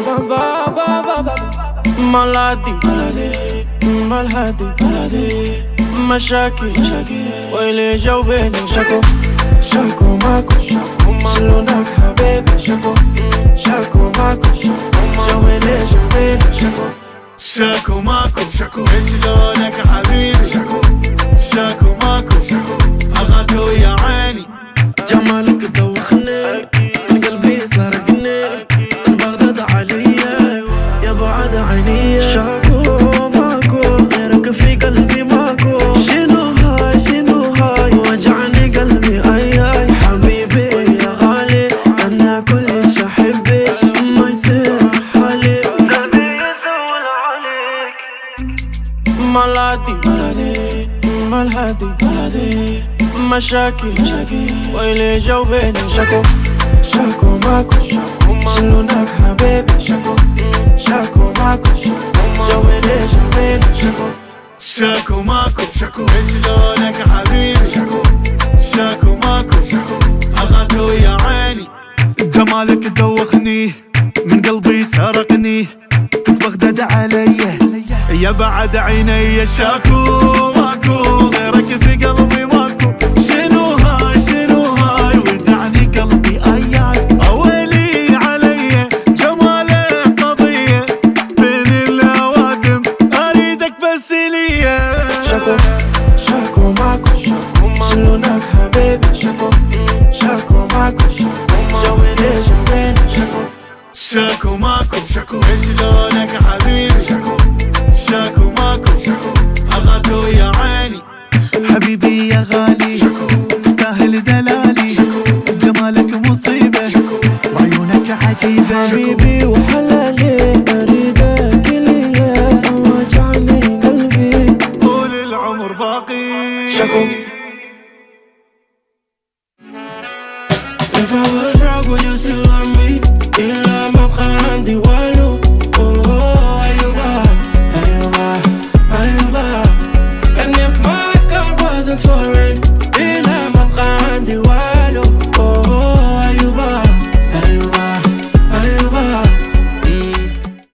مالادي مالهادي مشاكل ويلي جاوبيني شاكو ماكو شلونك حبيبي شاكو ماكو جاوبيني شاكو ماكو شلونك حبيبي شاكو ماكو أغاثو يا عيني جمالك دوخني من قلبي سرقني بغداد عليا يا بعد عيني شاكو ماكو غيرك في قلبي ماكو شنو هاي وجعني قلبي اي حبيبي يا غالي انا كلش احبك ما يصير حالي قلبي يسول عليك مالهادي مشاكل ويلي جاوبيني شاكو ماكو شلونك حبيبي شاكو ماكو جاوبيني شاكو ماكو شلونك حبيبي شاكو ماكو أغاثو يا عيني جمالك دوخني من قلبي سرقني كنت بغداد عليا يا بعد عيني شاكو ماكو غيرك في قلبي ماكو شنو هاي وجعني قلبي اياك اويلي علي جمالك قضية بين الاوادم اريدك بس ليا شاكو ماكو شلونك حبيبي شاكو ماكو جاوبيني شاكو ماكو شلونك حبيبي شاكو ماكو أغاثو يا عيني حبيبي يا غالي تستاهل دلالي جمالك مصيبة وعيونك عجيبة حبيبي وحلالي أريدك ليا وجعني قلبي طول العمر باقي